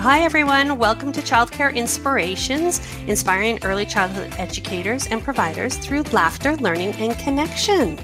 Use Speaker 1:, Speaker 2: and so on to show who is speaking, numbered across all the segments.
Speaker 1: Hi, everyone. Welcome to Childcare Inspirations, inspiring early childhood educators and providers through laughter, learning, and connection.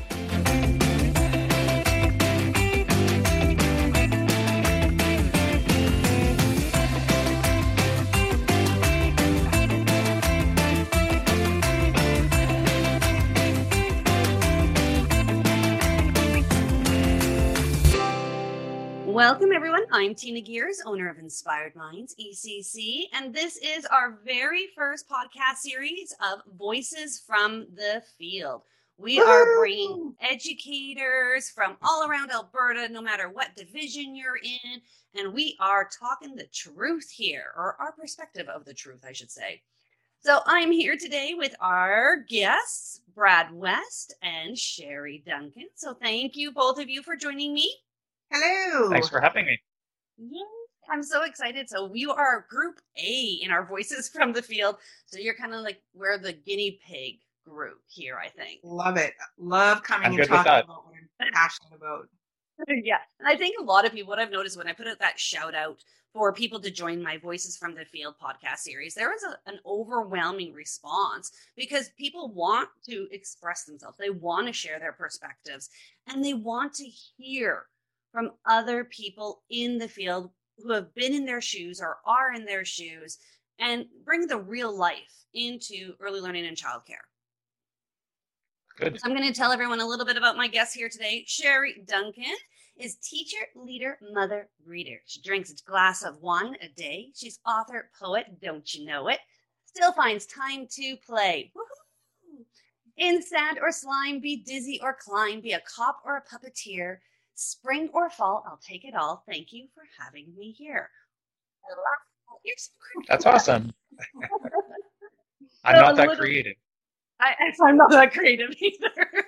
Speaker 1: Welcome, everyone. I'm Tina Gears, owner of Inspired Minds, ECC, and this is our very first podcast series of Voices from the Field. We are bringing educators from all around Alberta, no matter what division you're in, and we are talking the truth here, or our perspective of the truth, I should say. So I'm here today with our guests, Brad West and Sherry Duncan. So thank you, both of you, for joining me.
Speaker 2: Hello.
Speaker 3: Thanks for having me.
Speaker 1: Yes, I'm so excited. So you are Group A in our Voices from the Field. So you're kind of like, we're the guinea pig group here, I think.
Speaker 2: Love it. Love coming and talking about what I'm passionate about.
Speaker 1: Yeah. And I think a lot of people, what I've noticed when I put out that shout out for people to join my Voices from the Field podcast series, there was an overwhelming response because people want to express themselves. They want to share their perspectives and they want to hear from other people in the field who have been in their shoes or are in their shoes and bring the real life into early learning and childcare.
Speaker 3: Good.
Speaker 1: So I'm going to tell everyone a little bit about my guest here today. Sherry Duncan is teacher, leader, mother, reader. She drinks a glass of wine a day. She's author, poet, don't you know it? Still finds time to play. Woo-hoo! In sand or slime, be dizzy or climb, be a cop or a puppeteer. Spring or fall, I'll take it all. Thank you for having me here.
Speaker 3: You're so creative. That's awesome. I'm not that creative.
Speaker 1: I'm not that creative either.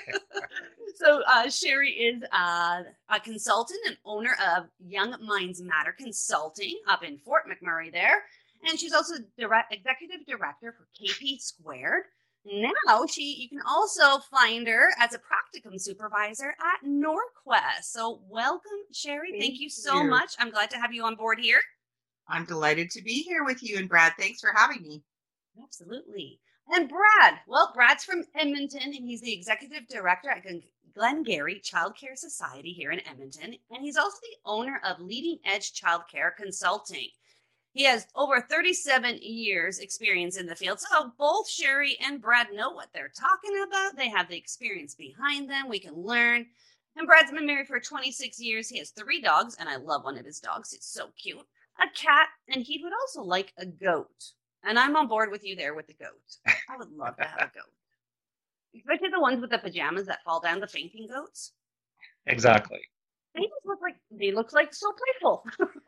Speaker 1: So Sherry is a consultant and owner of Young Minds Matter Consulting up in Fort McMurray there. And she's also executive director for KP Squared. Now you can also find her as a practicum supervisor at Norquest. So welcome, Sherry. Thank you so much. I'm glad to have you on board here.
Speaker 2: I'm delighted to be here with you. And Brad, thanks for having me.
Speaker 1: Absolutely. And Brad, Brad's from Edmonton, and he's the executive director at Glengarry Childcare Society here in Edmonton. And he's also the owner of Leading Edge Childcare Consulting. He has over 37 years experience in the field. So both Sherry and Brad know what they're talking about. They have the experience behind them. We can learn. And Brad's been married for 26 years. He has 3 dogs, and I love one of his dogs. It's so cute. A cat, and he would also like a goat. And I'm on board with you there with the goat. I would love to have a goat. Especially the ones with the pajamas that fall down, the fainting goats.
Speaker 3: Exactly.
Speaker 1: They look like so playful.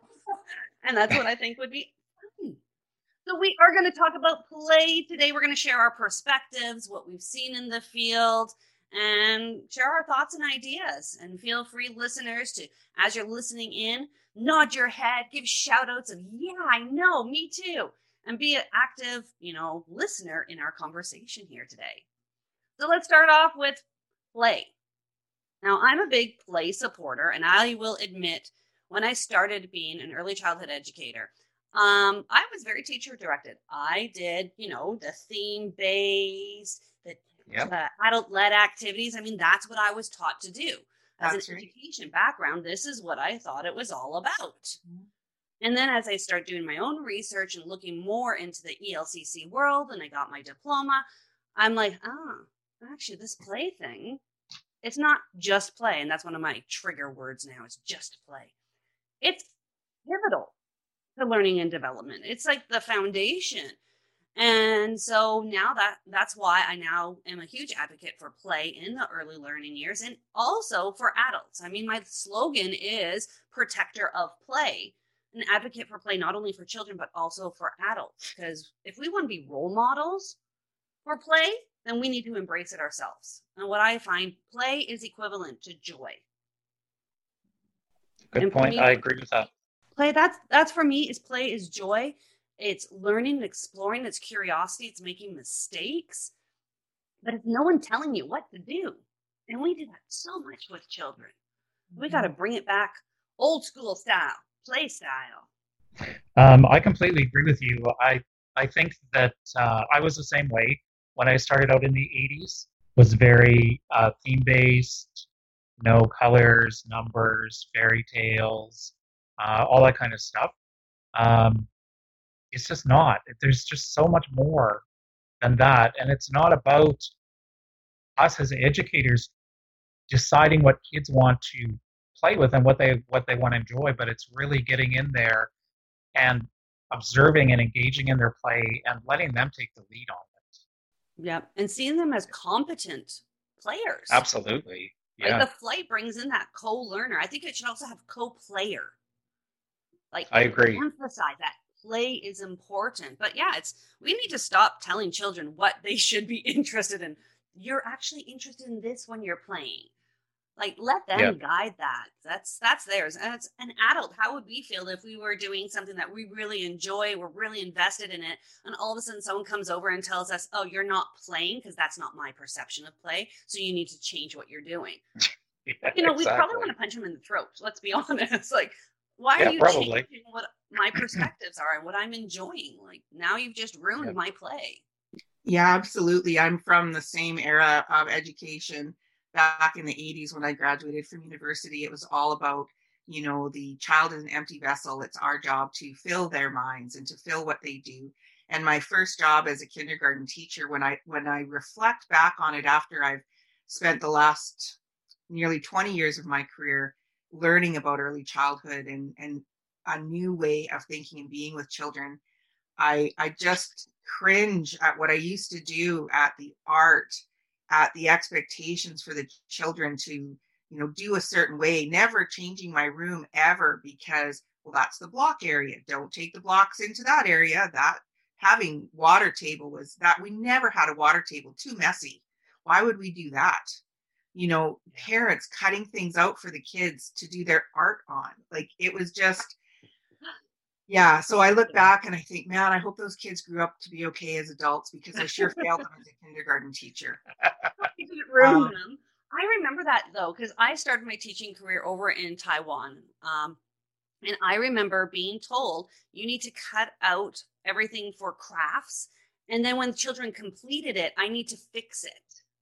Speaker 1: And that's what I think would be fun. So we are going to talk about play today. We're going to share our perspectives, what we've seen in the field, and share our thoughts and ideas. And feel free, listeners, to, as you're listening in, nod your head, give shout outs of, yeah, I know, me too. And be an active, listener in our conversation here today. So let's start off with play. Now, I'm a big play supporter, and I will admit, when I started being an early childhood educator, I was very teacher directed. I did, the theme based, the adult led activities. I mean, that's what I was taught to do. As an education background, this is what I thought it was all about. Mm-hmm. And then as I started doing my own research and looking more into the ELCC world, and I got my diploma, I'm like, actually, this play thing, it's not just play. And that's one of my trigger words now, is just play. It's pivotal to learning and development. It's like the foundation. And so now that's why I now am a huge advocate for play in the early learning years and also for adults. I mean, my slogan is protector of play, an advocate for play, not only for children, but also for adults. Because if we want to be role models for play, then we need to embrace it ourselves. And what I find, play is equivalent to joy.
Speaker 3: Good point. I agree with that.
Speaker 1: Play, that's for me, play is joy. It's learning, exploring, it's curiosity, it's making mistakes. But it's no one telling you what to do. And we do that so much with children. We got to bring it back old school style, play style.
Speaker 3: I completely agree with you. I think that I was the same way when I started out in the 80s. Was very theme based, no colors, numbers, fairy tales, all that kind of stuff. Um, it's just not. There's just so much more than that, and it's not about us as educators deciding what kids want to play with and what they want to enjoy, but it's really getting in there and observing and engaging in their play and letting them take the lead on it.
Speaker 1: Yeah, and seeing them as competent players.
Speaker 3: Absolutely. Yeah.
Speaker 1: Like the flight brings in that co-learner. I think it should also have co-player. Like
Speaker 3: I agree.
Speaker 1: Emphasize that play is important. But yeah, we need to stop telling children what they should be interested in. You're actually interested in this when you're playing. Like, let them guide that. That's theirs. And as an adult, how would we feel if we were doing something that we really enjoy, we're really invested in it, and all of a sudden someone comes over and tells us, oh, you're not playing because that's not my perception of play, so you need to change what you're doing. We probably want to punch them in the throat. Let's be honest. Like, why are you changing what my perspectives are and what I'm enjoying? Like, now you've just ruined my play.
Speaker 2: Yeah, absolutely. I'm from the same era of education. Back in the 80s when I graduated from university, it was all about, the child is an empty vessel. It's our job to fill their minds and to fill what they do. And my first job as a kindergarten teacher, when I reflect back on it after I've spent the last nearly 20 years of my career learning about early childhood and a new way of thinking and being with children, I just cringe at what I used to do at the art, at the expectations for the children to, do a certain way, never changing my room ever because, well, that's the block area. Don't take the blocks into that area. That having water table was that we never had a water table, too messy. Why would we do that? Parents cutting things out for the kids to do their art on. Like it was just, yeah. So I look back and I think, man, I hope those kids grew up to be okay as adults because I sure failed them as a kindergarten teacher.
Speaker 1: You didn't ruin them. I remember that though, because I started my teaching career over in Taiwan. And I remember being told you need to cut out everything for crafts. And then when children completed it, I need to fix it.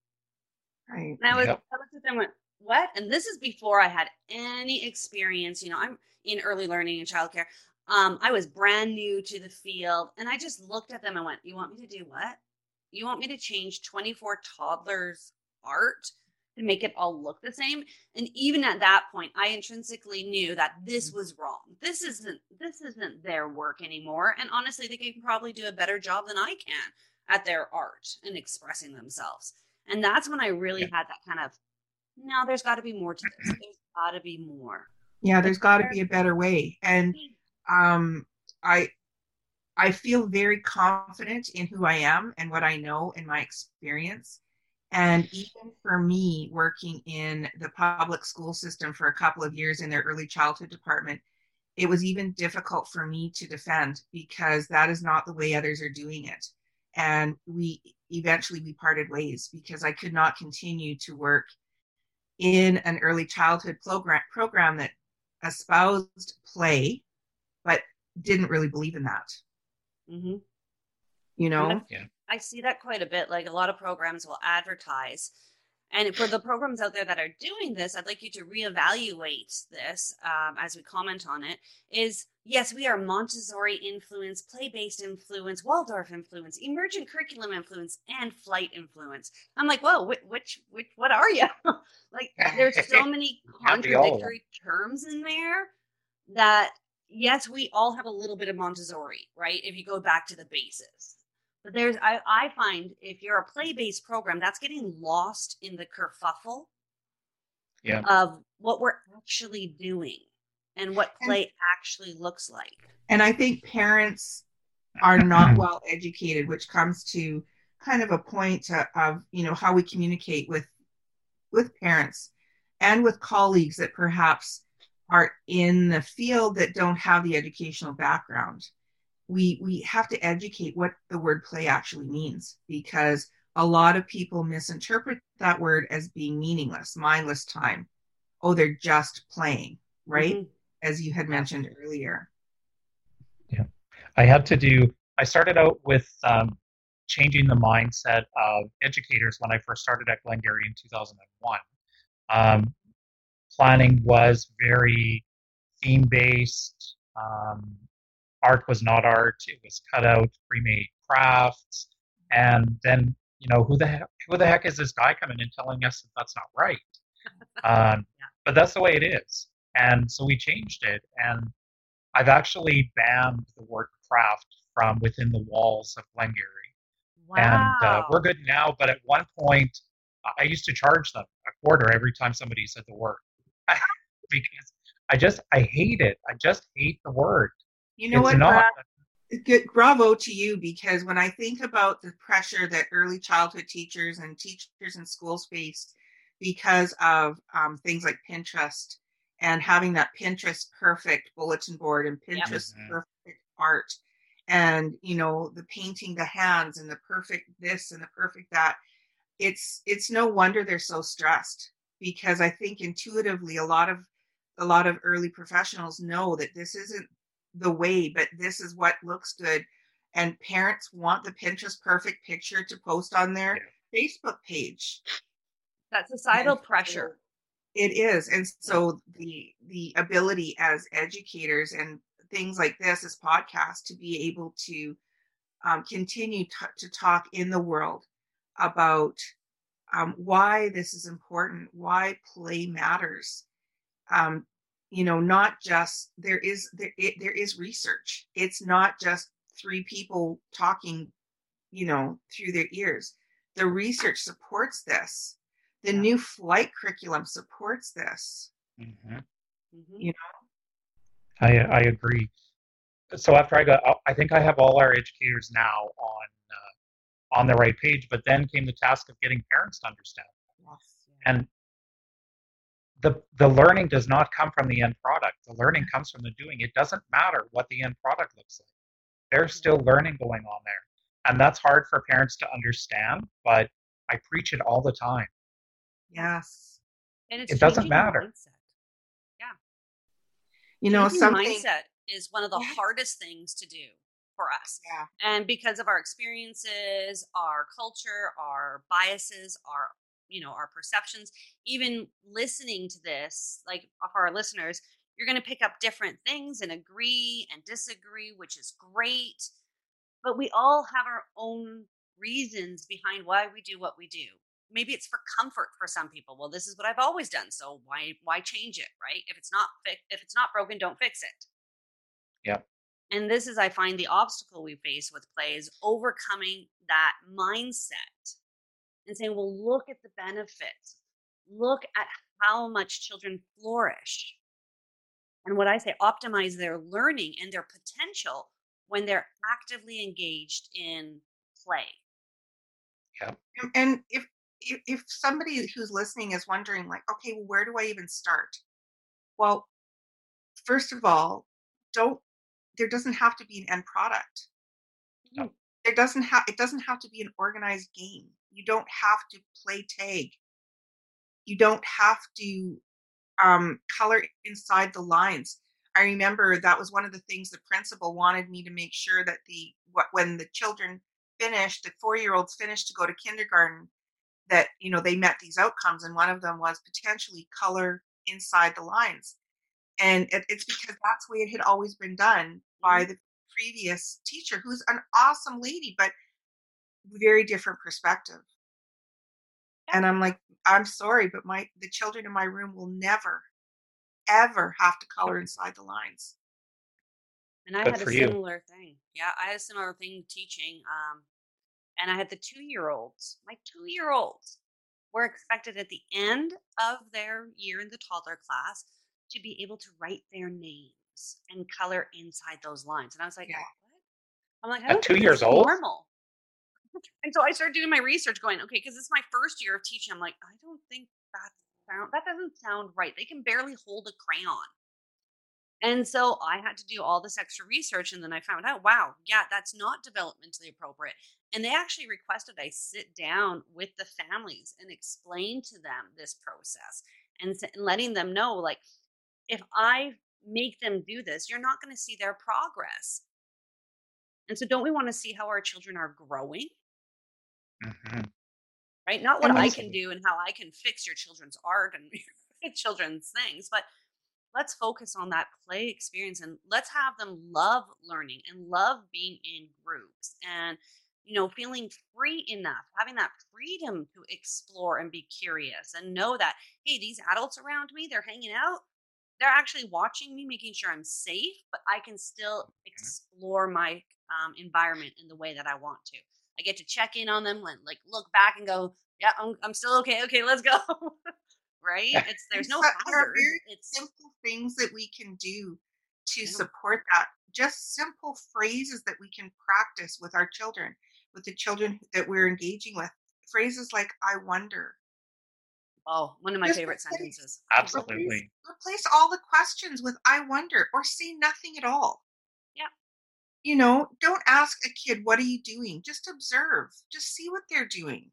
Speaker 2: Right.
Speaker 1: And I looked at them and went, what? And this is before I had any experience. I'm in early learning and childcare. I was brand new to the field and I just looked at them and went, you want me to do what? You want me to change 24 toddlers' art to make it all look the same? And even at that point, I intrinsically knew that this was wrong. This isn't their work anymore. And honestly, they can probably do a better job than I can at their art and expressing themselves. And that's when I really had that kind of, no, there's got to be more to this. There's got to be more.
Speaker 2: Yeah, there's got to be a better way. And I feel very confident in who I am and what I know in my experience. And even for me, working in the public school system for a couple of years in their early childhood department, it was even difficult for me to defend because that is not the way others are doing it. And we parted ways because I could not continue to work in an early childhood program that espoused play, but didn't really believe in that.
Speaker 1: Mm-hmm.
Speaker 3: Yeah.
Speaker 1: I see that quite a bit. Like a lot of programs will advertise. And for the programs out there that are doing this, I'd like you to reevaluate this as we comment on it, is yes, we are Montessori influence, play-based influence, Waldorf influence, emergent curriculum influence, and flight influence. I'm like, whoa, which what are you? Like there's so many contradictory terms in there that, yes, we all have a little bit of Montessori, right? If you go back to the basis. But I find if you're a play-based program, that's getting lost in the kerfuffle of what we're actually doing and what play actually looks like.
Speaker 2: And I think parents are not well educated, which comes to kind of a point of how we communicate with parents and with colleagues that perhaps are in the field that don't have the educational background. We have to educate what the word play actually means, because a lot of people misinterpret that word as being meaningless, mindless time. Oh, they're just playing, right? Mm-hmm. As you had mentioned earlier.
Speaker 3: Yeah. I started out with changing the mindset of educators when I first started at Glengarry in 2001. Um, Planning was very theme based. Art was not art; it was cut out, pre-made crafts. And then, who the heck is this guy coming in telling us that that's not right?
Speaker 1: Yeah.
Speaker 3: But that's the way it is, and so we changed it. And I've actually banned the word craft from within the walls of Glengarry, and we're
Speaker 1: Wow.
Speaker 3: good now. But at one point, I used to charge them a quarter every time somebody said the word because I hate it. I just hate the word.
Speaker 2: You know
Speaker 3: It's
Speaker 2: what,
Speaker 3: not.
Speaker 2: Brad? Good, bravo to you, because when I think about the pressure that early childhood teachers and teachers in schools face because of things like Pinterest and having that Pinterest perfect bulletin board and
Speaker 1: Yep.
Speaker 2: Pinterest
Speaker 3: Mhm.
Speaker 2: perfect art, and the painting the hands and the perfect this and the perfect that, it's no wonder they're so stressed, because I think intuitively a lot of early professionals know that this isn't the way, but this is what looks good. And parents want the Pinterest perfect picture to post on
Speaker 3: Yeah.
Speaker 2: their Facebook page.
Speaker 1: That
Speaker 2: And
Speaker 1: societal
Speaker 2: so
Speaker 1: pressure.
Speaker 2: it is. And
Speaker 1: Yeah.
Speaker 2: so the ability as educators and things like this as podcasts to be able to continue to talk in the world about why this is important, why play matters. Um, not just there is research. It's not just three people talking, through their ears. The research supports this. The
Speaker 1: Yeah.
Speaker 2: new flight curriculum supports this.
Speaker 3: Mhm.
Speaker 1: Hmm.
Speaker 2: You
Speaker 3: I agree. So after I think I have all our educators now on the right page. But then came the task of getting parents to understand.
Speaker 2: know, yes,
Speaker 3: And the learning does not come from the end product. The learning comes from the doing. It doesn't matter what the end product looks like. There's still learning going on there. And that's hard for parents to understand, but I preach it all the time.
Speaker 2: yes.
Speaker 1: And it's
Speaker 3: It doesn't
Speaker 1: changing the
Speaker 3: matter.
Speaker 1: mindset. Yeah. Changing
Speaker 2: Something.
Speaker 1: mindset is one of the
Speaker 2: Yes,
Speaker 1: hardest things to do for us.
Speaker 2: yeah,
Speaker 1: And because of our experiences, our culture, our biases, our perceptions, even listening to this, like for our listeners, you're going to pick up different things and agree and disagree, which is great. But we all have our own reasons behind why we do what we do. Maybe it's for comfort for some people. Well, this is what I've always done, so why change it, right? If it's not broken, don't fix it.
Speaker 3: Yeah.
Speaker 1: And this is, I find, the obstacle we face with play is overcoming that mindset and saying, well, look at the benefits. Look at how much children flourish. And what I say, optimize their learning and their potential when they're actively engaged in play.
Speaker 3: Yeah.
Speaker 2: and if somebody who's listening is wondering, like, okay, well, where do I even start? Well, first of all, don't there doesn't have to be an end product.
Speaker 3: No.
Speaker 2: It doesn't have to be an organized game. You don't have to play tag. You don't have to color inside the lines. I remember that was one of the things the principal wanted me to make sure that when the children finished, the 4-year-olds finished to go to kindergarten, that they met these outcomes, and one of them was potentially color inside the lines. And it's because that's the way it had always been done by
Speaker 1: Mhm.
Speaker 2: the previous teacher, who's an awesome lady, but very different perspective.
Speaker 1: Yeah.
Speaker 2: And I'm like, I'm sorry, but the children in my room will never, ever have to color inside the lines.
Speaker 1: And I
Speaker 3: Good
Speaker 1: had a
Speaker 3: for you.
Speaker 1: similar thing. Yeah, I had a similar thing teaching. And I had the 2-year-olds. My 2-year-olds were expected at the end of their year in the toddler class to be able to write their names and color inside those lines. And I was like,
Speaker 2: Yeah.
Speaker 1: what? I'm like, I
Speaker 3: At
Speaker 1: don't
Speaker 3: two
Speaker 1: think this
Speaker 3: years
Speaker 1: is
Speaker 3: old?
Speaker 1: normal. And so I started doing my research, going, okay, because it's my first year of teaching. I'm like, I don't think that doesn't sound right. They can barely hold a crayon. And so I had to do all this extra research. And then I found out, wow, yeah, that's not developmentally appropriate. And they actually requested I sit down with the families and explain to them this process and letting them know, like, if I make them do this, you're not going to see their progress. And so don't we want to see how our children are growing,
Speaker 3: Mhm.
Speaker 1: right? Not what
Speaker 2: And
Speaker 1: I
Speaker 2: when
Speaker 1: can do and how I can fix your children's art and children's things, but let's focus on that play experience and let's have them love learning and love being in groups and feeling free enough, having that freedom to explore and be curious and know that, hey, these adults around me, they're hanging out, they're actually watching me, making sure I'm safe, but I can still explore my environment in the way that I want to. I get to check in on them and like look back and go, yeah, I'm still okay. Okay, let's go. Right? There's no
Speaker 2: there are
Speaker 1: hazard.
Speaker 2: very
Speaker 1: It's
Speaker 2: simple things that we can do to
Speaker 1: yeah.
Speaker 2: support that. Just simple phrases that we can practice with our children, with the children that we're engaging with. Phrases like "I wonder."
Speaker 1: Oh, one of my
Speaker 2: Just
Speaker 1: favorite
Speaker 2: replace,
Speaker 1: sentences.
Speaker 3: Absolutely.
Speaker 2: replace all the questions with "I wonder" or say nothing at all.
Speaker 1: Yeah.
Speaker 2: Don't ask a kid, "What are you doing?" Just observe. Just see what they're doing.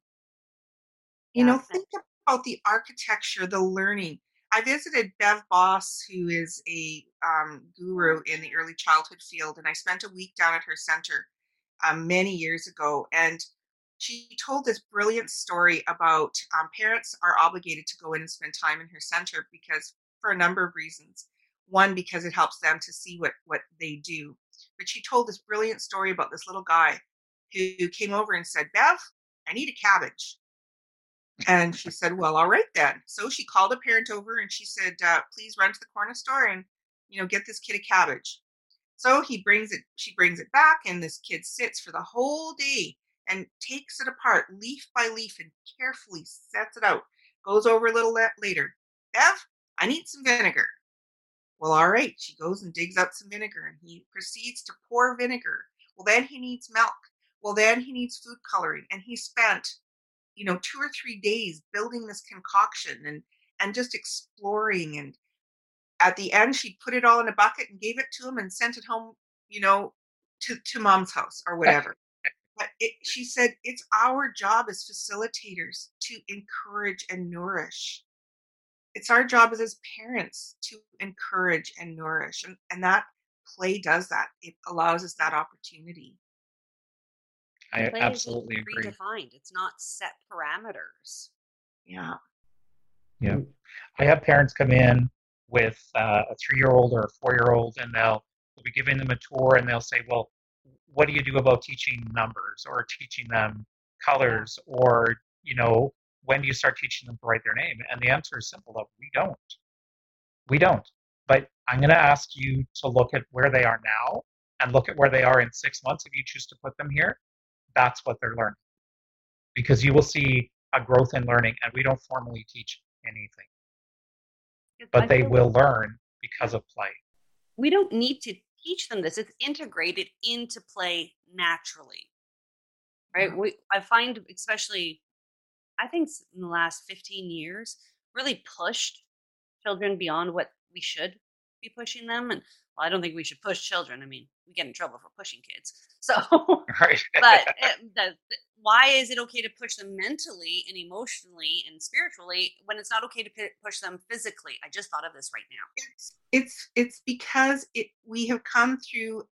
Speaker 1: Yeah.
Speaker 2: Think about the architecture, the learning. I visited Bev Boss, who is a guru in the early childhood field, and I spent a week down at her center many years ago. And she told this brilliant story about parents are obligated to go in and spend time in her center because for a number of reasons. One, because it helps them to see what they do. But she told this brilliant story about this little guy who came over and said, "Bev, I need a cabbage." And she said, "Well, all right then." So she called a parent over and she said, "Please run to the corner store and, get this kid a cabbage." So she brings it back, and this kid sits for the whole day and takes it apart leaf by leaf and carefully sets it out. Goes over a little later. "Bev, I need some vinegar." Well, all right. She goes and digs out some vinegar and he proceeds to pour vinegar. Well, then he needs milk. Well, then he needs food coloring. And he spent 2 or 3 days building this concoction and just exploring. And at the end, she put it all in a bucket and gave it to him and sent it home, to mom's house or whatever. But she said it's our job as facilitators to encourage and nourish. It's our job as parents to encourage and nourish, and that play does that. It allows us that opportunity.
Speaker 3: I
Speaker 1: Play isn't
Speaker 3: absolutely agree.
Speaker 1: predefined. It's not set parameters.
Speaker 2: Yeah.
Speaker 3: Yeah. I have parents come in with a 3-year-old or a 4-year-old, and we'll be giving them a tour, and they'll say, "Well, what do you do about teaching numbers or teaching them colors, or when do you start teaching them to write their name?" And the answer is simple: that we don't. But I'm going to ask you to look at where they are now and look at where they are in 6 months. If you choose to put them here, that's what they're learning, because you will see a growth in learning, and we don't formally teach anything, but they will learn because of play.
Speaker 1: We don't need to teach them this. It's integrated into play naturally, right? I find, especially, I think in the last 15 years, really pushed children beyond what we should be pushing them. And I don't think we should push children. I mean, we get in trouble for pushing kids. So,
Speaker 3: Right.
Speaker 1: but why is it okay to push them mentally and emotionally and spiritually when it's not okay to push them physically? I just thought of this right now.
Speaker 2: It's because we have come through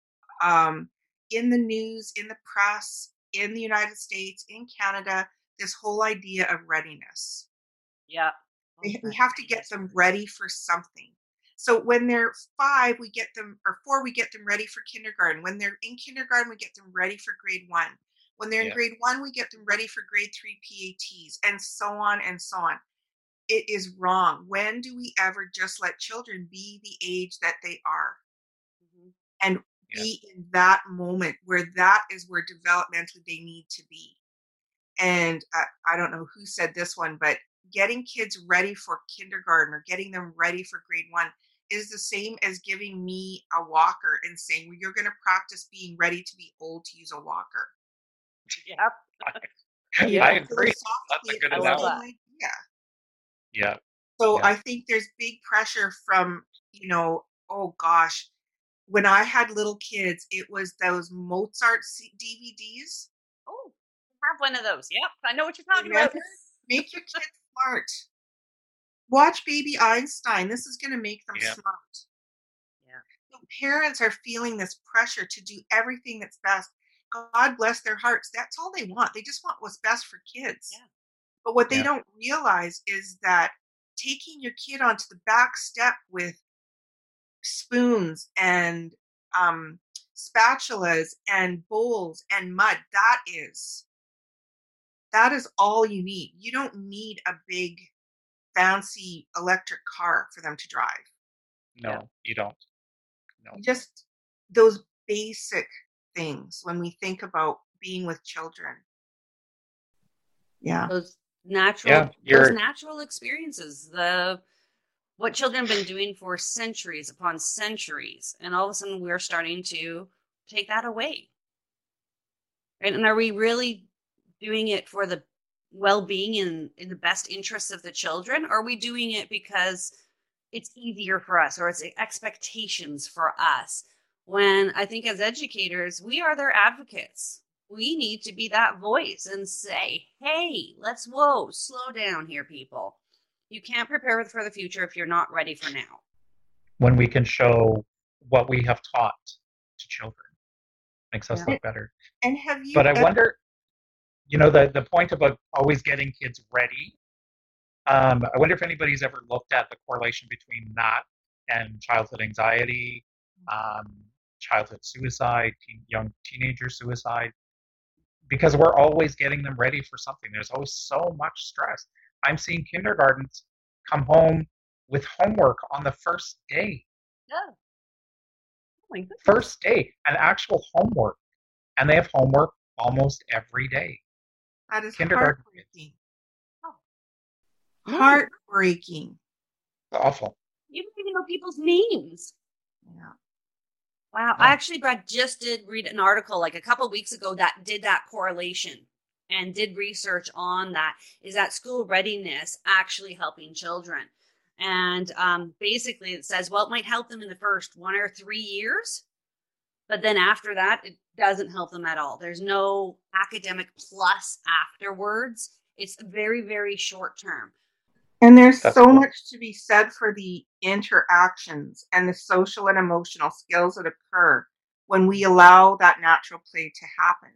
Speaker 2: in the news, in the press, in the United States, in Canada, this whole idea of readiness.
Speaker 1: Yeah.
Speaker 2: We have to get them ready for something. So when they're 5, we get them, or 4, we get them ready for kindergarten. When they're in kindergarten, we get them ready for grade 1. When they're in grade 1, we get them ready for grade 3 PATs, and so on and so on. It is wrong. When do we ever just let children be the age that they are? Mm-hmm. And be in that moment where that is where developmentally they need to be. And I don't know who said this one, but getting kids ready for kindergarten or getting them ready for grade 1 is the same as giving me a walker and saying, well, you're going to practice being ready to be old to use a walker.
Speaker 1: Yeah.
Speaker 3: I agree. That's a good analogy. Yeah.
Speaker 2: So I think there's big pressure from, oh gosh, when I had little kids, it was those Mozart DVDs.
Speaker 1: Oh, I have one of those. Yep. I know what you're talking about.
Speaker 2: Make your kids smart. Watch Baby Einstein. This is going to make them smart.
Speaker 1: Yeah.
Speaker 2: parents are feeling this pressure to do everything that's best. God bless their hearts. That's all they want. They just want what's best for kids.
Speaker 1: Yeah.
Speaker 2: But what they
Speaker 3: Yeah.
Speaker 2: don't realize is that taking your kid onto the back step with spoons and spatulas and bowls and mud, that is all you need. You don't need a big fancy electric car for them to drive.
Speaker 3: No,
Speaker 1: Yeah.
Speaker 3: you don't. No.
Speaker 2: Just those basic things when we think about being with children. Yeah.
Speaker 1: Those natural experiences, what children have been doing for centuries upon centuries, and all of a sudden we're starting to take that away. Right? And are we really doing it for the well-being and in the best interests of the children? Or are we doing it because it's easier for us, or it's expectations for us? When I think as educators, we are their advocates. We need to be that voice and say, hey, slow down here, people. You can't prepare for the future if you're not ready for now.
Speaker 3: When we can show what we have taught to children, makes us look better.
Speaker 2: And have you?
Speaker 3: But I wonder, the point about always getting kids ready. I wonder if anybody's ever looked at the correlation between that and childhood anxiety, childhood suicide, young teenager suicide, because we're always getting them ready for something. There's always so much stress. I'm seeing kindergartens come home with homework on the first day.
Speaker 1: Yeah. Oh my goodness.
Speaker 3: First day, an actual homework. And they have homework almost every day.
Speaker 2: That is
Speaker 3: Kindergarten
Speaker 2: heartbreaking.
Speaker 1: Oh.
Speaker 2: Heartbreaking.
Speaker 3: Awful.
Speaker 1: You don't even know people's names.
Speaker 2: Yeah.
Speaker 1: Wow.
Speaker 3: Yeah.
Speaker 1: I actually, Brad, just did read an article like a couple of weeks ago that did that correlation and did research on that. Is that school readiness actually helping children? And basically it says, well, it might help them in the first 1 or 3 years, but then after that, it doesn't help them at all. There's no academic plus afterwards. It's very, very short term.
Speaker 2: And there's
Speaker 3: That's
Speaker 2: so
Speaker 3: cool.
Speaker 2: much to be said for the interactions and the social and emotional skills that occur when we allow that natural play to happen.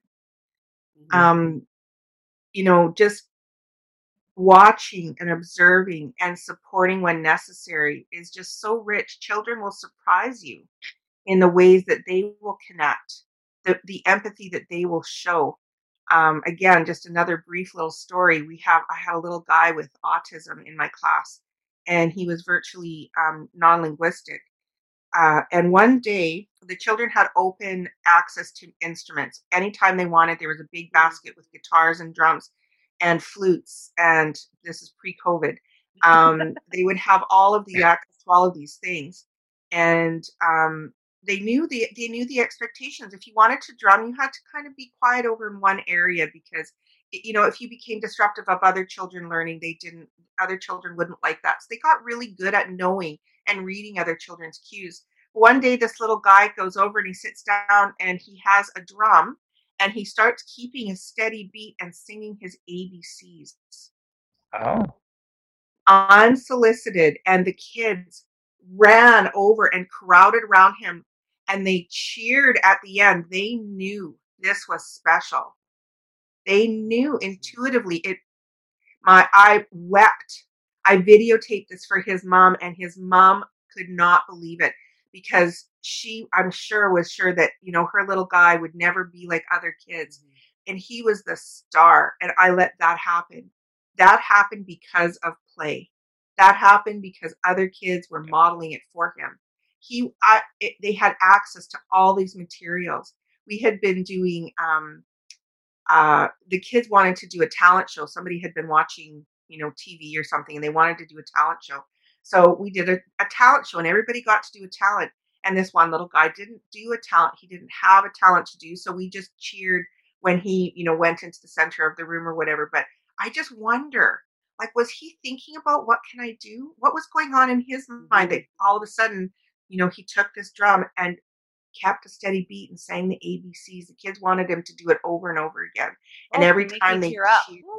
Speaker 2: Just watching and observing and supporting when necessary is just so rich. Children will surprise you in the ways that they will connect, the empathy that they will show. Again, just another brief little story. I had a little guy with autism in my class, and he was virtually non-linguistic. And one day, the children had open access to instruments. Anytime they wanted, there was a big basket with guitars and drums and flutes. And this is pre-COVID. They would have all of the access to all of these things. And they knew the expectations. If you wanted to drum, you had to kind of be quiet over in one area because, if you became disruptive of other children learning, other children wouldn't like that. So they got really good at knowing and reading other children's cues. One day, this little guy goes over and he sits down and he has a drum and he starts keeping a steady beat and singing his ABCs.
Speaker 3: Oh.
Speaker 2: Unsolicited. And the kids ran over and crowded around him and they cheered at the end. They knew this was special. They knew intuitively. I wept. I videotaped this for his mom, and his mom could not believe it because I'm sure, was sure that, her little guy would never be like other kids. And he was the star, and I let that happen. That happened because of play. That happened because other kids were modeling it for him. They had access to all these materials. We had been doing, the kids wanted to do a talent show. Somebody had been watching, TV or something, and they wanted to do a talent show. So we did a talent show, and everybody got to do a talent. And this one little guy didn't do a talent. He didn't have a talent to do. So we just cheered when he, went into the center of the room or whatever. But I just wonder, was he thinking about what can I do? What was going on in his mind that all of a sudden, he took this drum and kept a steady beat and sang the ABCs. The kids wanted him to do it over and over again. And every time they cheered.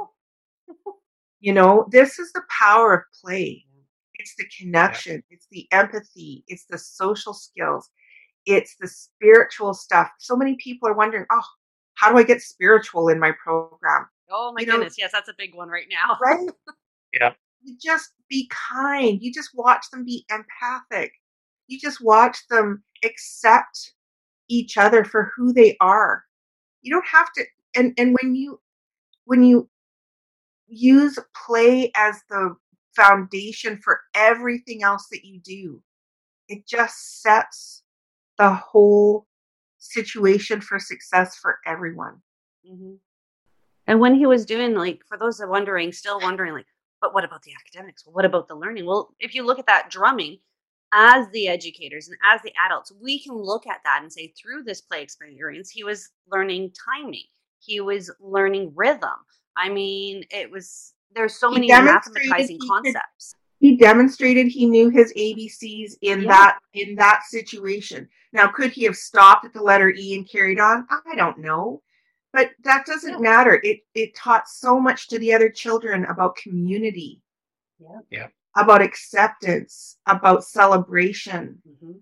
Speaker 2: This is the power of play. It's the connection. It's the empathy. It's the social skills. It's the spiritual stuff. So many people are wondering, oh, how do I get spiritual in my program?
Speaker 1: Oh my goodness. Yes, that's a big one right now.
Speaker 2: Right?
Speaker 3: Yeah.
Speaker 2: You just be kind. You just watch them be empathic. You just watch them accept each other for who they are. You don't have to, and when you use play as the foundation for everything else that you do, it just sets the whole situation for success for everyone.
Speaker 1: Mm-hmm. And when he was doing, like, for those that are still wondering, like, but what about the academics? Well, what about the learning? Well, if you look at that drumming, as the educators and as the adults, we can look at that and say, through this play experience, he was learning timing. He was learning rhythm. I mean, there's so many mathematizing concepts.
Speaker 2: He demonstrated he knew his ABCs in that situation. Now, could he have stopped at the letter E and carried on? I don't know. But that doesn't matter. It taught so much to the other children about community, about acceptance, about celebration.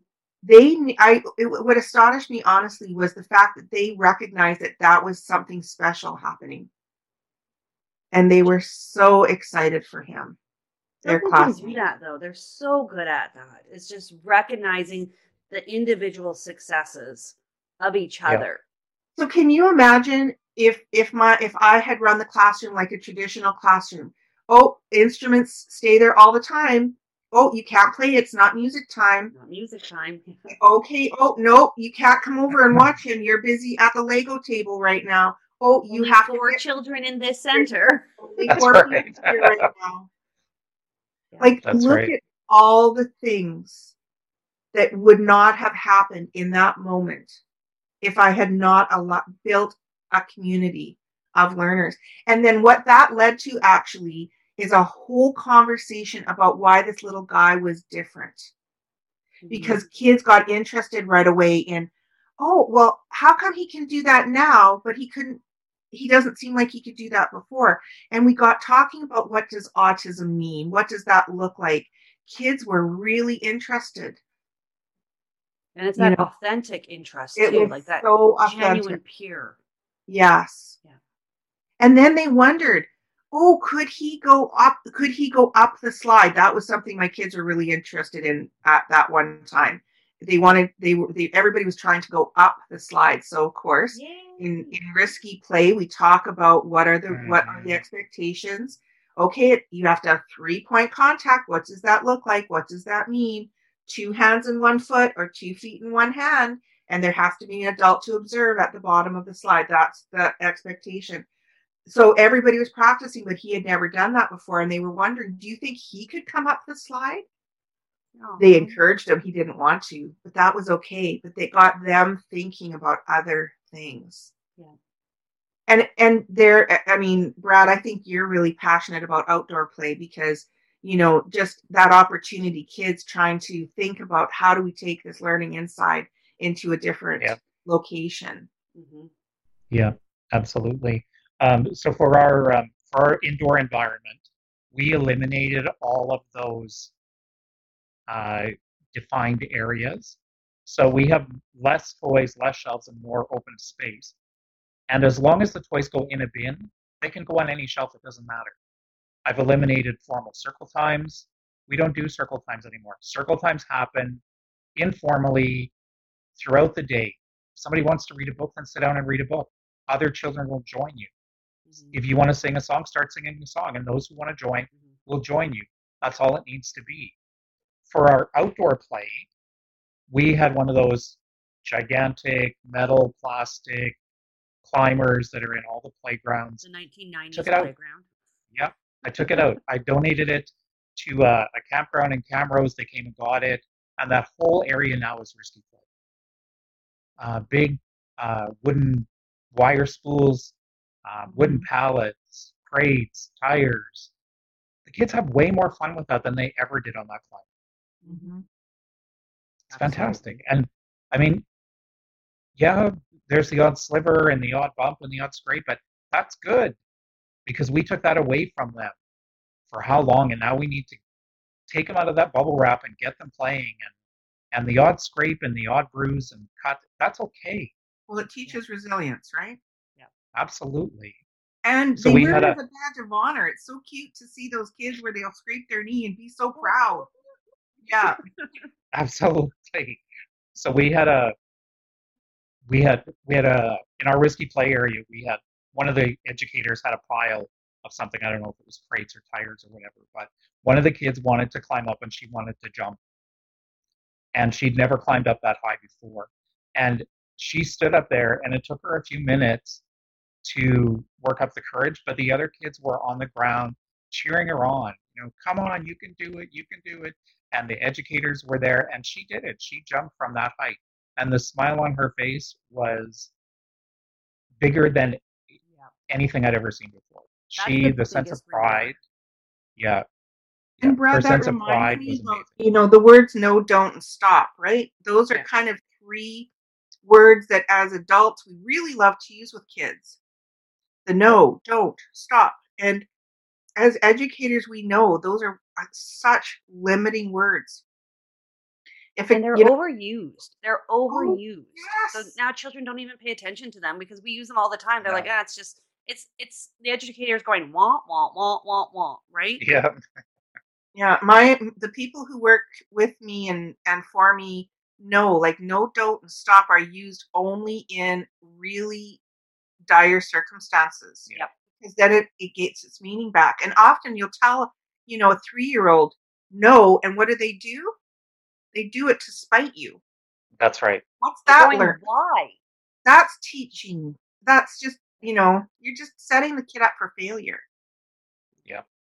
Speaker 2: What astonished me, honestly, was the fact that they recognized that was something special happening. And they were so excited for him. Their classmates
Speaker 1: do that, though. They're so good at that. It's just recognizing the individual successes of each other.
Speaker 2: So can you imagine if I had run the classroom like a traditional classroom? Oh, instruments stay there all the time. Oh, you can't play. It's not music time.
Speaker 1: Not music time.
Speaker 2: Okay. Oh, no, you can't come over and watch him. You're busy at the Lego table right now. Oh, you have
Speaker 1: 4 children in this center.
Speaker 2: Only 4 kids here right now. Like, look at all the things that would not have happened in that moment if I had not built a community of learners. And then what that led to actually is a whole conversation about why this little guy was different. Because kids got interested right away in, oh, well, how come he can do that now, but he doesn't seem like he could do that before. And we got talking about, what does autism mean? What does that look like? Kids were really interested.
Speaker 1: And it's that authentic interest too, like that
Speaker 2: so
Speaker 1: genuine, pure.
Speaker 2: Yes. Yeah. And then they wondered, oh, could he go up the slide? That was something my kids were really interested in at that one time. Everybody was trying to go up the slide. So of course, in risky play, we talk about what are the expectations. Okay, you have to have 3-point contact. What does that look like? What does that mean? 2 hands and 1 foot, or 2 feet and 1 hand, and there has to be an adult to observe at the bottom of the slide. That's the expectation. So everybody was practicing, but he had never done that before, and they were wondering, do you think he could come up the slide? No. They encouraged him. He didn't want to, but that was okay. But they got them thinking about other things. Yeah. And Brad, I think you're really passionate about outdoor play because, just that opportunity, kids trying to think about, how do we take this learning inside into a different location?
Speaker 3: Mm-hmm. Yeah, absolutely. So for our indoor environment, we eliminated all of those defined areas. So we have less toys, less shelves, and more open space. And as long as the toys go in a bin, they can go on any shelf. It doesn't matter. I've eliminated formal circle times. We don't do circle times anymore. Circle times happen informally throughout the day. If somebody wants to read a book, then sit down and read a book. Other children will join you. Mm-hmm. If you want to sing a song, start singing a song. And those who want to join will join you. That's all it needs to be. For our outdoor play, we had one of those gigantic metal, plastic climbers that are in all the playgrounds.
Speaker 1: The 1990s
Speaker 3: took it out.
Speaker 1: Playground.
Speaker 3: Yeah, I took it out. I donated it to a campground in Camrose. They came and got it. And that whole area now is risky play. Big wooden wire spools, wooden pallets, crates, tires. The kids have way more fun with that than they ever did on that climb. Mm-hmm. It's fantastic. And I mean, there's the odd sliver and the odd bump and the odd scrape, but that's good because we took that away from them for how long, and now we need to take them out of that bubble wrap and get them playing And the odd scrape and the odd bruise and cut, that's okay.
Speaker 2: Well, it teaches resilience, right?
Speaker 3: Absolutely.
Speaker 2: And
Speaker 3: So
Speaker 2: they
Speaker 3: we
Speaker 2: wear
Speaker 3: had
Speaker 2: it
Speaker 3: a
Speaker 2: as a badge of honor. It's so cute to see those kids where they'll scrape their knee and be so proud. Yeah.
Speaker 3: absolutely. So we had a in our risky play area, we had one of the educators had a pile of something. I don't know if it was crates or tires or whatever, but one of the kids wanted to climb up and she wanted to jump, and she'd never climbed up that high before. And she stood up there, and it took her a few minutes to work up the courage, but the other kids were on the ground cheering her on. Come on, you can do it, you can do it. And the educators were there, and she did it. She jumped from that height, and the smile on her face was bigger than anything I'd ever seen before. The sense of pride, yeah.
Speaker 2: And Brad,
Speaker 3: her
Speaker 2: that
Speaker 3: sense of
Speaker 2: reminds
Speaker 3: pride
Speaker 2: me
Speaker 3: was
Speaker 2: about,
Speaker 3: amazing.
Speaker 2: the words no, don't, and stop, right? Those are kind of 3 words that as adults we really love to use with kids. The no, don't, stop. And as educators, we know those are such limiting words.
Speaker 1: And they're overused. They're overused.
Speaker 2: Yes.
Speaker 1: So now children don't even pay attention to them because we use them all the time. They're like, it's just, it's the educators going, wah, wah, wah, wah, wah, right?
Speaker 3: Yeah.
Speaker 2: Yeah, the people who work with me and for me know, like, no, don't, and stop are used only in really dire circumstances.
Speaker 3: Yep.
Speaker 2: Because then it gets its meaning back. And often you'll tell, a 3-year-old no, and what do? They do it to spite you.
Speaker 3: That's right.
Speaker 2: What's that
Speaker 1: learn? Why?
Speaker 2: That's teaching. That's just, you're just setting the kid up for failure.
Speaker 3: Yeah.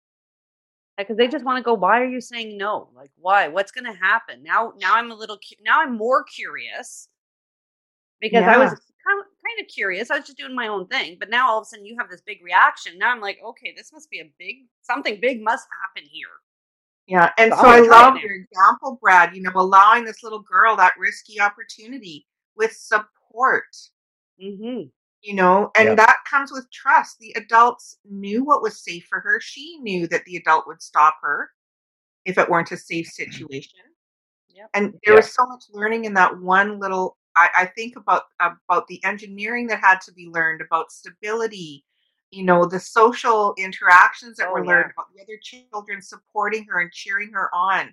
Speaker 1: Because they just want to go, why are you saying no? Like, why? What's going to happen? Now I'm now I'm more curious because I was kind of curious. I was just doing my own thing. But now all of a sudden you have this big reaction. Now I'm like, okay, this must be something big must happen here.
Speaker 2: Yeah. And so I love your example, Brad, allowing this little girl that risky opportunity with support.
Speaker 1: Mm-hmm.
Speaker 2: And that comes with trust. The adults knew what was safe for her. She knew that the adult would stop her if it weren't a safe situation. Yep. And there was so much learning in that one little, I think about the engineering that had to be learned, about stability, the social interactions that were learned, about the other children supporting her and cheering her on.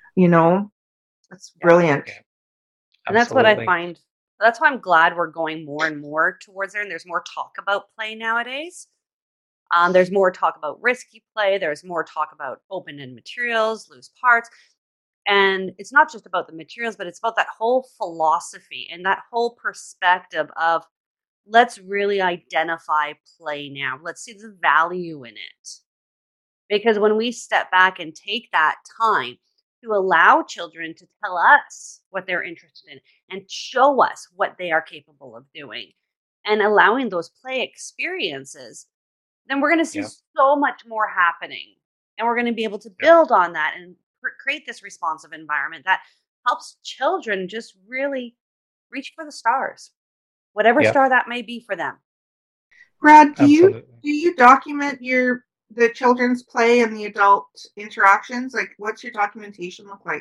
Speaker 2: It's brilliant.
Speaker 1: Yeah. And that's what I find. That's why I'm glad we're going more and more towards there. And there's more talk about play nowadays. There's more talk about risky play. There's more talk about open-end materials, loose parts. And it's not just about the materials, but it's about that whole philosophy and that whole perspective of let's really identify play now. Let's see the value in it. Because when we step back and take that time to allow children to tell us what they're interested in and show us what they are capable of doing and allowing those play experiences, then we're going to see so much more happening. And we're going to be able to build on that and create this responsive environment that helps children just really reach for the stars, whatever star that may be for them.
Speaker 2: Brad, do you document the children's play and the adult interactions? Like, what's your documentation look like?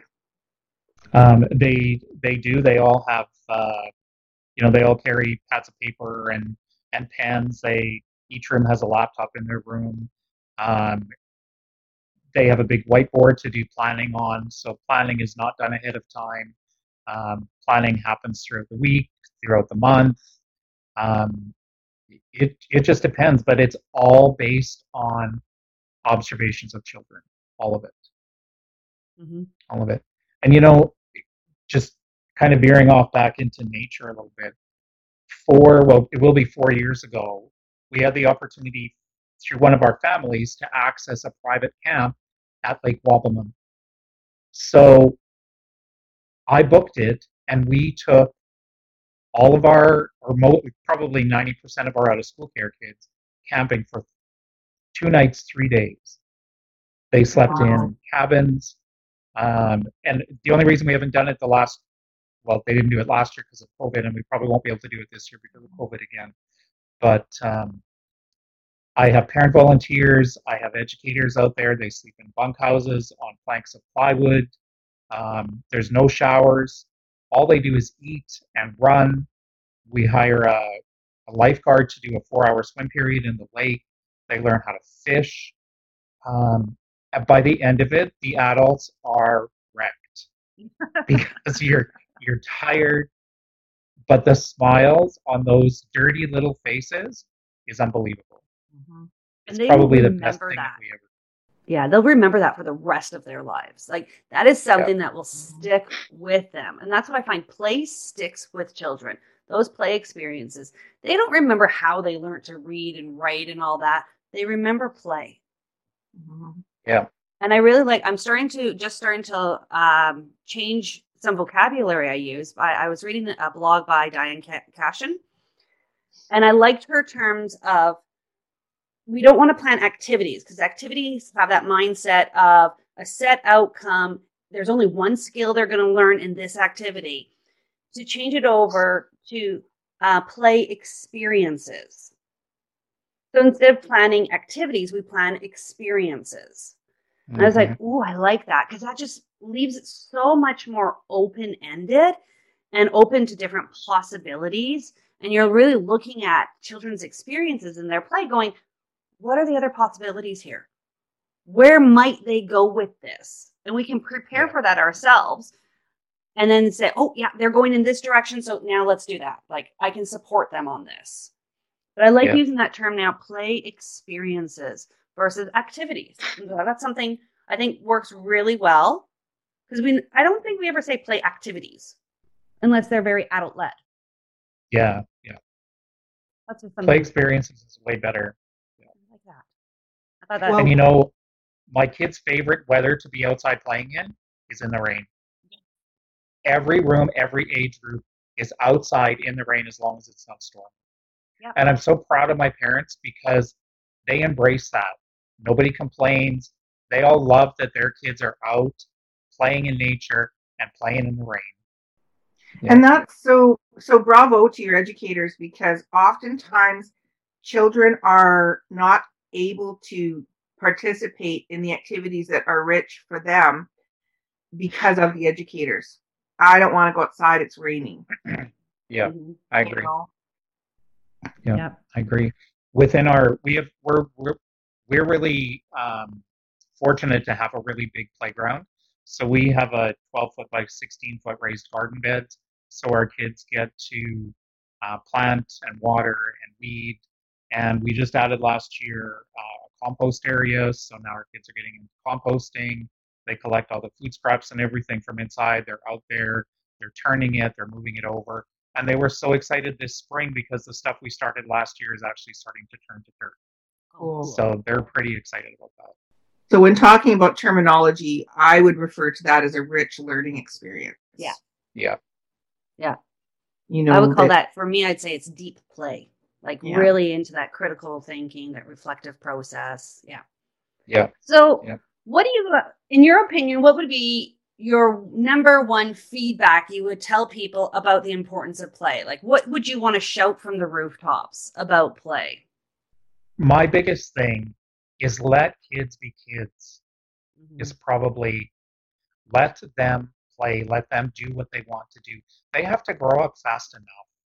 Speaker 3: They do. They all have, they all carry pads of paper and pens. Each room has a laptop in their room. They have a big whiteboard to do planning on. So planning is not done ahead of time. Planning happens throughout the week, throughout the month. It just depends, but it's all based on observations of children, all of it.
Speaker 1: Mm-hmm.
Speaker 3: All of it. And, just kind of veering off back into nature a little bit. It will be 4 years ago, we had the opportunity through one of our families to access a private camp at Lake Wabamun. So I booked it, and we took all of probably 90% of our out-of-school care kids camping for 2 nights, 3 days. They slept in cabins. And the only reason we haven't done it they didn't do it last year because of COVID, and we probably won't be able to do it this year because of COVID again. But I have parent volunteers. I have educators out there. They sleep in bunkhouses on planks of plywood. There's no showers. All they do is eat and run. We hire a lifeguard to do a 4-hour swim period in the lake. They learn how to fish. And by the end of it, the adults are wrecked because you're tired, but the smiles on those dirty little faces is unbelievable.
Speaker 1: Mm-hmm.
Speaker 3: It's probably the best thing that we ever.
Speaker 1: Yeah, they'll remember that for the rest of their lives. Like that is something that will stick with them. And that's what I find play sticks with children. Those play experiences. They don't remember how they learned to read and write and all that. They remember play.
Speaker 2: Mm-hmm.
Speaker 3: Yeah.
Speaker 1: And I really I'm starting to change some vocabulary I use. I was reading a blog by Diane Cashin, and I liked her terms of, we don't want to plan activities because activities have that mindset of a set outcome. There's only one skill they're going to learn in this activity. To change it over to play experiences. So instead of planning activities, we plan experiences. And I was like, ooh, I like that, because that just leaves it so much more open-ended and open to different possibilities. And you're really looking at children's experiences in their play going, what are the other possibilities here? Where might they go with this? And we can prepare for that ourselves and then say, oh, yeah, they're going in this direction, so now let's do that. Like, I can support them on this. But I like using that term now, play experiences versus activities. That's something I think works really well, because I don't think we ever say play activities unless they're very adult-led.
Speaker 3: Yeah.
Speaker 1: That's just
Speaker 3: play experiences is way better.
Speaker 1: I like that. I thought that.
Speaker 3: And you know, my kid's favorite weather to be outside playing in is in the rain. Every room, every age group is outside in the rain as long as it's not storming. Yep. And I'm so proud of my parents because they embrace that. Nobody complains. They all love that their kids are out playing in nature and playing in the rain.
Speaker 2: Yeah. And that's so bravo to your educators, because oftentimes children are not able to participate in the activities that are rich for them because of the educators. I don't want to go outside, it's raining.
Speaker 3: Yeah, I agree.
Speaker 2: You know?
Speaker 3: Yeah, I agree. Within our, we're really fortunate to have a really big playground. So we have a 12-foot by 16-foot raised garden beds. So our kids get to plant and water and weed. And we just added last year a compost area. So now our kids are getting into composting. They collect all the food scraps and everything from inside. They're out there. They're turning it. They're moving it over. And they were so excited this spring because the stuff we started last year is actually starting to turn to dirt. Cool. So they're pretty excited about that.
Speaker 2: So when talking about terminology, I would refer to that as a rich learning experience.
Speaker 1: Yeah.
Speaker 3: Yeah.
Speaker 1: Yeah.
Speaker 2: You know,
Speaker 1: I would call that, for me, I'd say it's deep play. Like really into that critical thinking, that reflective process. Yeah.
Speaker 3: Yeah.
Speaker 1: So what do you, in your opinion, what would be your number one feedback you would tell people about the importance of play? Like, what would you want to shout from the rooftops about play?
Speaker 3: My biggest thing is let kids be kids. Is probably let them play, let them do what they want to do. They have to grow up fast enough.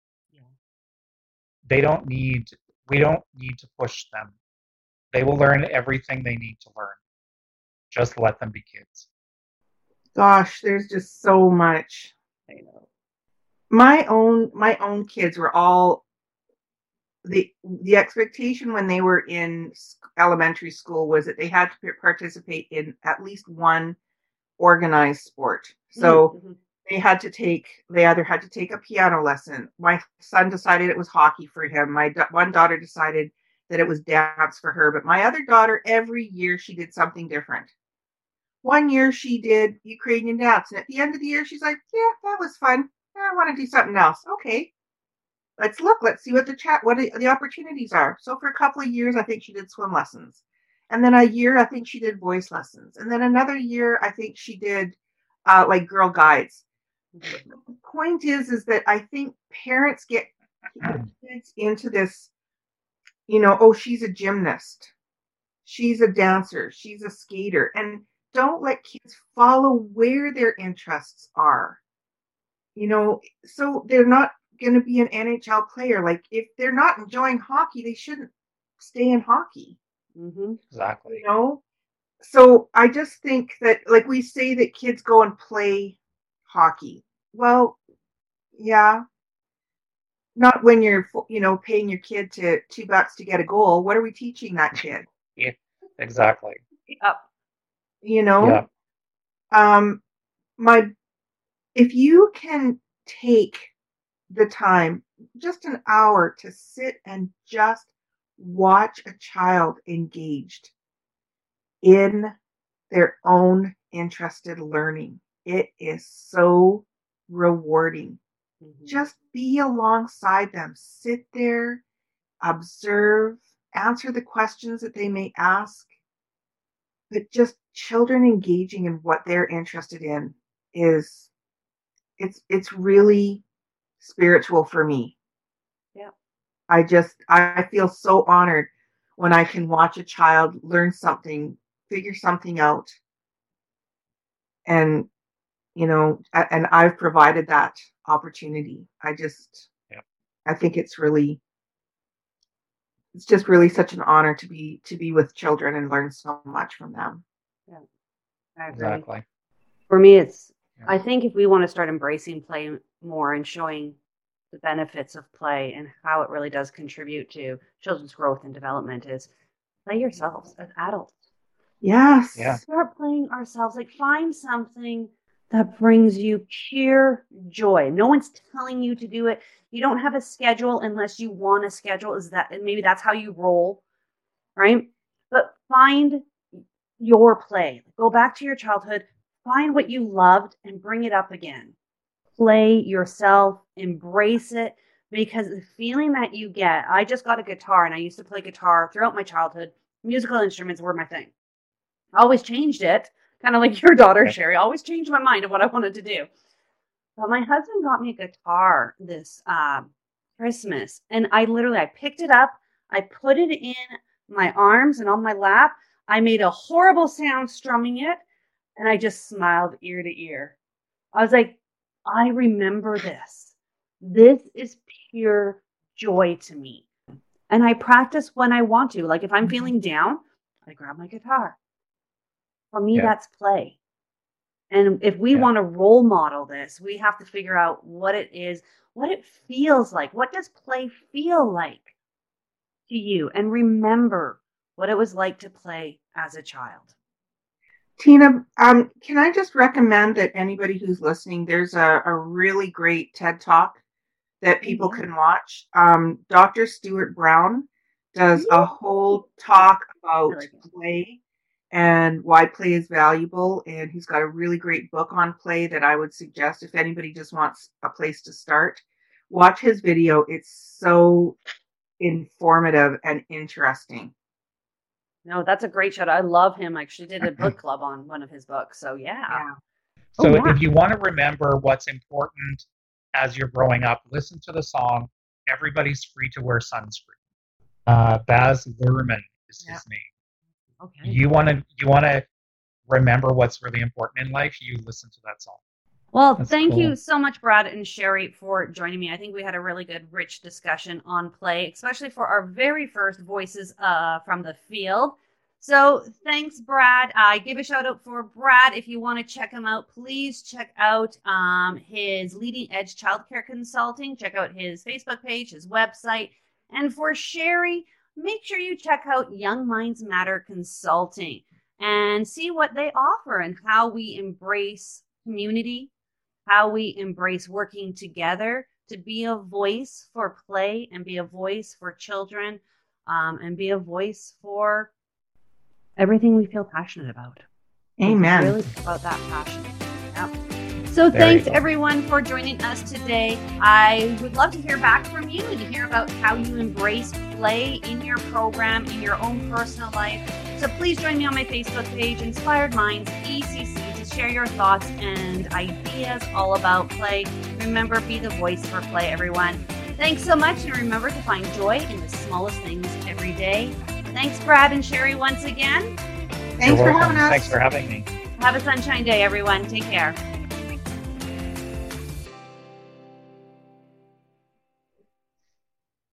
Speaker 3: We don't need to push them. They will learn everything they need to learn. Just let them be kids.
Speaker 2: Gosh, there's just so much.
Speaker 1: I know.
Speaker 2: My own kids were all the expectation when they were in elementary school was that they had to participate in at least one organized sport. So they either had to take a piano lesson. My son decided it was hockey for him. My one daughter decided that it was dance for her. But my other daughter, every year she did something different. One year she did Ukrainian dance. And at the end of the year, she's like, yeah, that was fun. I want to do something else. Okay. Let's see what the opportunities are. So for a couple of years, I think she did swim lessons. And then a year, I think she did voice lessons. And then another year, I think she did like Girl Guides. The point is that I think parents get kids into this, she's a gymnast. She's a dancer. She's a skater. And don't let kids follow where their interests are. So they're not going to be an NHL player. Like, if they're not enjoying hockey, they shouldn't stay in hockey.
Speaker 1: Mm-hmm.
Speaker 3: Exactly.
Speaker 2: So I just think that, like, we say that kids go and play hockey. Well, yeah, not when you're, paying your kid to $2 to get a goal. What are we teaching that kid?
Speaker 3: Yeah, exactly.
Speaker 1: Yep.
Speaker 3: Yeah.
Speaker 2: If you can take the time, just an hour, to sit and just watch a child engaged in their own interested learning, it is so rewarding. Mm-hmm. Just be alongside them, sit there, observe, answer the questions that they may ask. But just children engaging in what they're interested in it's really spiritual for me.
Speaker 1: Yeah.
Speaker 2: I feel so honored when I can watch a child learn something, figure something out. And, and I've provided that opportunity. I think it's just really such an honor to be with children and learn so much from them.
Speaker 1: Yeah, I agree.
Speaker 3: Exactly.
Speaker 1: For me, I think if we want to start embracing play more and showing the benefits of play and how it really does contribute to children's growth and development, is play yourselves as adults.
Speaker 2: Yes.
Speaker 3: Yeah.
Speaker 1: Start playing ourselves. Like, find something that brings you pure joy. No one's telling you to do it. You don't have a schedule unless you want a schedule. Maybe that's how you roll, right? But find your play. Go back to your childhood. Find what you loved and bring it up again. Play yourself. Embrace it. Because the feeling that you get, I just got a guitar and I used to play guitar throughout my childhood. Musical instruments were my thing. I always changed it, kind of like your daughter, Sherry. I always changed my mind of what I wanted to do. But my husband got me a guitar this Christmas, and I picked it up, I put it in my arms and on my lap. I made a horrible sound strumming it, and I just smiled ear to ear. I was like, I remember this. This is pure joy to me. And I practice when I want to. Like, if I'm feeling down, I grab my guitar. For me, that's play. And if we want to role model this, we have to figure out what it is, what it feels like. What does play feel like to you? And remember what it was like to play as a child.
Speaker 2: Tina, can I just recommend that anybody who's listening, there's a really great TED Talk that people can watch. Dr. Stuart Brown does a whole talk about play and why play is valuable. And he's got a really great book on play that I would suggest if anybody just wants a place to start. Watch his video. It's so informative and interesting.
Speaker 1: No, that's a great show. I love him. I actually did a book club on one of his books. So, yeah.
Speaker 3: So if you want to remember what's important as you're growing up, listen to the song, Everybody's Free to Wear Sunscreen. Baz Luhrmann is his name. Okay. You want to remember what's really important in life, you listen to that song.
Speaker 1: Well, thank you so much, Brad and Sherry, for joining me. I think we had a really good, rich discussion on play, especially for our very first voices from the field. So thanks, Brad. Give a shout out for Brad. If you want to check him out, please check out his Leading Edge Childcare Consulting. Check out his Facebook page, his website. And for Sherry, make sure you check out Young Minds Matter Consulting and see what they offer and how we embrace community, how we embrace working together to be a voice for play and be a voice for children and be a voice for everything we feel passionate about.
Speaker 2: Amen.
Speaker 1: It's really about that passion. Yep. So thanks everyone for joining us today. I would love to hear back from you and to hear about how you embrace play in your program, in your own personal life. So please join me on my Facebook page, Inspired Minds ECC, to share your thoughts and ideas all about play. Remember, be the voice for play, everyone. Thanks so much, and remember to find joy in the smallest things every day. Thanks, Brad and Sherry, once again.
Speaker 2: Thanks for having us.
Speaker 3: Thanks for having me.
Speaker 1: Have a sunshine day, everyone. Take care.